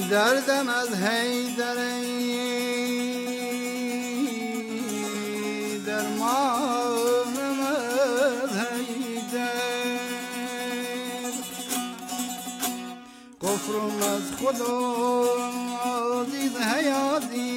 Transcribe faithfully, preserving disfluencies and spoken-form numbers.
دردم از حیدر درمانم از حیدر کفرم از خدا دید حیاتی